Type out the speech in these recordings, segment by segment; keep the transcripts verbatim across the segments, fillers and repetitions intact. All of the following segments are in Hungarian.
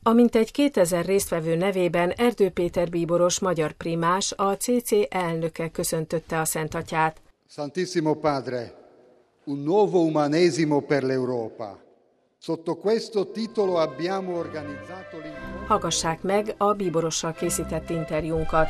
A mintegy kétezer résztvevő nevében Erdő Péter bíboros magyar primás, a cé cé elnöke köszöntötte a Szentatyát. Santissimo Padre, un nuovo umanesimo per l'Europa. Sotto questo titolo abbiamo organizzato l'incontro. Hallgassák meg a bíborossal készített interjúnkat.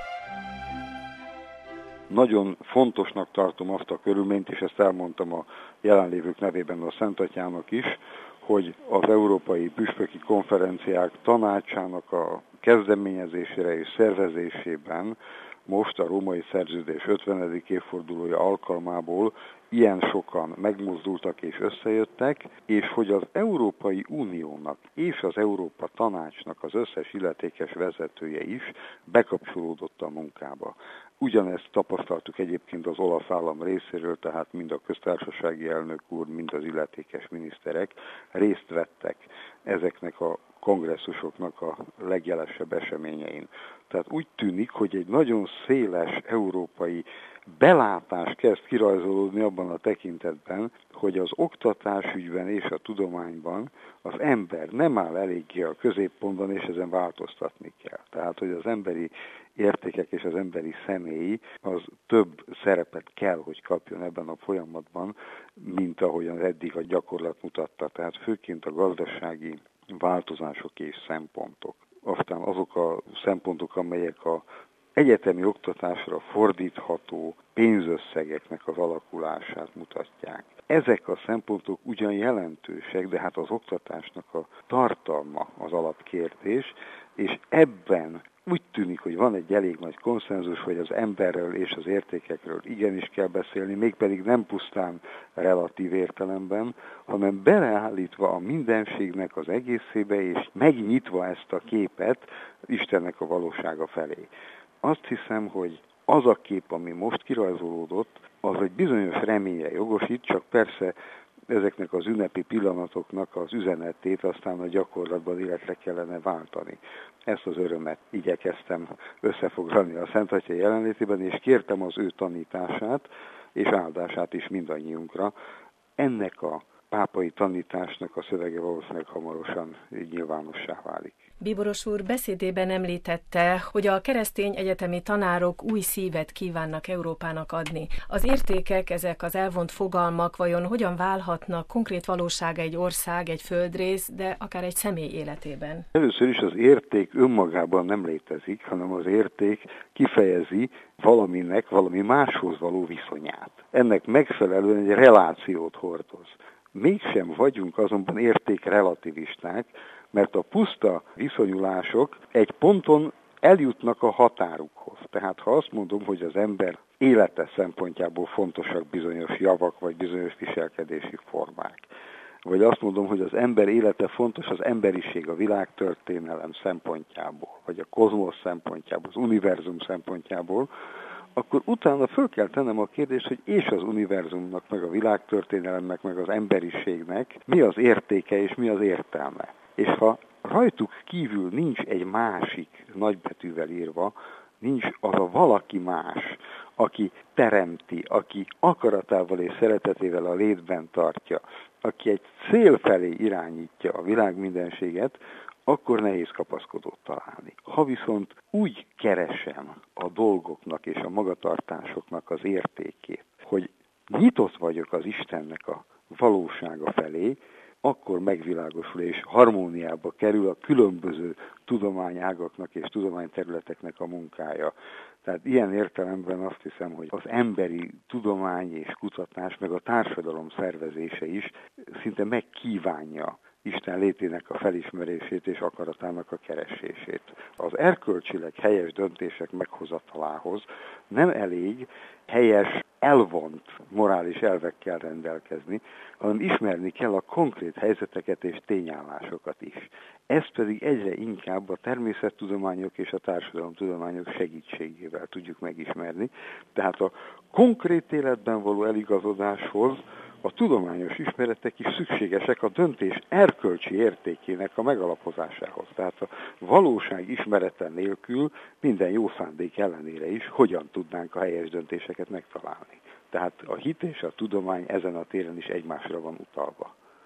Nagyon fontosnak tartom azt a körülményt, és ezt elmondtam a jelenlévők nevében a Szentatyának is, hogy az Európai Püspöki Konferenciák Tanácsának a kezdeményezésére és szervezésében most a Római Szerződés ötvenedik évfordulója alkalmából ilyen sokan megmozdultak és összejöttek, és hogy az Európai Uniónak és az Európa Tanácsnak az összes illetékes vezetője is bekapcsolódott a munkába. Ugyanezt tapasztaltuk egyébként az olasz állam részéről, tehát mind a köztársasági elnök úr, mind az illetékes miniszterek részt vettek ezeknek a kongresszusoknak a legjelesebb eseményein. Tehát úgy tűnik, hogy egy nagyon széles európai belátás kezd kirajzolódni abban a tekintetben, hogy az oktatásügyben és a tudományban az ember nem áll eléggé a középpontban, és ezen változtatni kell. Tehát, hogy az emberi értékek és az emberi személy az több szerepet kell, hogy kapjon ebben a folyamatban, mint ahogyan eddig a gyakorlat mutatta. Tehát főként a gazdasági változások és szempontok. Aztán azok a szempontok, amelyek a egyetemi oktatásra fordítható pénzösszegeknek az alakulását mutatják. Ezek a szempontok ugyan jelentősek, de hát az oktatásnak a tartalma az alapkérdés, és ebben úgy tűnik, hogy van egy elég nagy konszenzus, hogy az emberről és az értékekről igenis kell beszélni, mégpedig nem pusztán relatív értelemben, hanem beleállítva a mindenségnek az egészébe, és megnyitva ezt a képet Istennek a valósága felé. Azt hiszem, hogy az a kép, ami most kirajzolódott, az egy bizonyos reményre jogosít, csak persze ezeknek az ünnepi pillanatoknak az üzenetét aztán a gyakorlatban életre kellene váltani. Ezt az örömet igyekeztem összefoglalni a Szentatya jelenlétében, és kértem az ő tanítását és áldását is mindannyiunkra. Ennek a pápai tanításnak a szövege valószínűleg hamarosan nyilvánossá válik. Bíboros úr beszédében említette, hogy a keresztény egyetemi tanárok új szívet kívánnak Európának adni. Az értékek, ezek az elvont fogalmak vajon hogyan válhatnak konkrét valósága egy ország, egy földrész, de akár egy személy életében? Először is az érték önmagában nem létezik, hanem az érték kifejezi valaminek, valami máshoz való viszonyát. Ennek megfelelően egy relációt hordoz. Mégsem vagyunk azonban értékrelativisták, mert a puszta viszonyulások egy ponton eljutnak a határukhoz. Tehát ha azt mondom, hogy az ember élete szempontjából fontosak bizonyos javak vagy bizonyos viselkedési formák, vagy azt mondom, hogy az ember élete fontos az emberiség, a világtörténelem szempontjából, vagy a kozmosz szempontjából, az univerzum szempontjából, akkor utána föl kell tennem a kérdést, hogy és az univerzumnak, meg a világtörténelemnek, meg az emberiségnek mi az értéke és mi az értelme. És ha rajtuk kívül nincs egy másik nagybetűvel írva, nincs az a valaki más, aki teremti, aki akaratával és szeretetével a létben tartja, aki egy cél felé irányítja a világ mindenséget, akkor nehéz kapaszkodót találni. Ha viszont úgy keresem a dolgoknak és a magatartásoknak az értékét, hogy nyitott vagyok az Istennek a valósága felé, akkor megvilágosul és harmóniába kerül a különböző tudományágaknak és tudományterületeknek a munkája. Tehát ilyen értelemben azt hiszem, hogy az emberi tudomány és kutatás, meg a társadalom szervezése is szinte megkívánja Isten létének a felismerését és akaratának a keresését. Az erkölcsileg helyes döntések meghozatalához nem elég helyes, elvont morális elvekkel rendelkezni, hanem ismerni kell a konkrét helyzeteket és tényállásokat is. Ezt pedig egyre inkább a természettudományok és a társadalomtudományok segítségével tudjuk megismerni. Tehát a konkrét életben való eligazodáshoz a tudományos ismeretek is szükségesek a döntés erkölcsi értékének a megalapozásához. Tehát a valóság ismerete nélkül minden jó szándék ellenére is hogyan tudnánk a helyes döntéseket megtalálni. Tehát a hit és a tudomány ezen a téren is egymásra van utalva.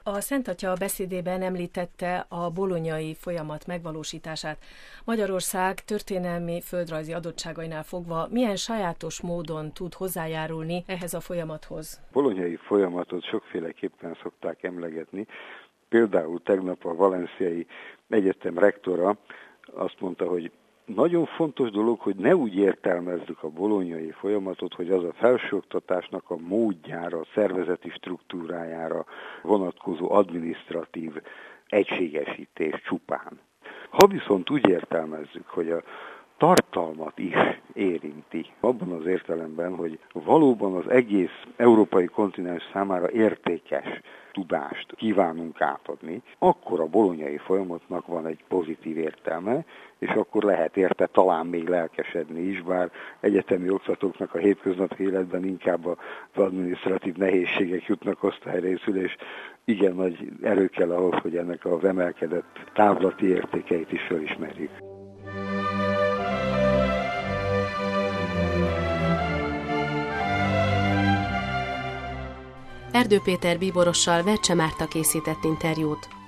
A Szent Atya beszédében említette a bolonyai folyamat megvalósítását. Magyarország történelmi földrajzi adottságainál fogva milyen sajátos módon tud hozzájárulni ehhez a folyamathoz? A bolonyai folyamatot sokféleképpen szokták emlegetni. Például tegnap a Valenciai Egyetem rektora azt mondta, hogy nagyon fontos dolog, hogy ne úgy értelmezzük a bolonyai folyamatot, hogy az a felsőoktatásnak a módjára, a szervezeti struktúrájára vonatkozó adminisztratív egységesítés csupán. Ha viszont úgy értelmezzük, hogy a tartalmat is érinti, abban az értelemben, hogy valóban az egész európai kontinens számára értékes tudást kívánunk átadni, akkor a bolonyai folyamatnak van egy pozitív értelme, és akkor lehet érte talán még lelkesedni is, bár egyetemi oktatóknak a hétköznapi életben inkább az adminisztratív nehézségek jutnak osztályrészül, és igen nagy erő kell ahhoz, hogy ennek az emelkedett távlati értékeit is felismerjük. Erdő Péter bíborossal Vercse Márta készített interjút.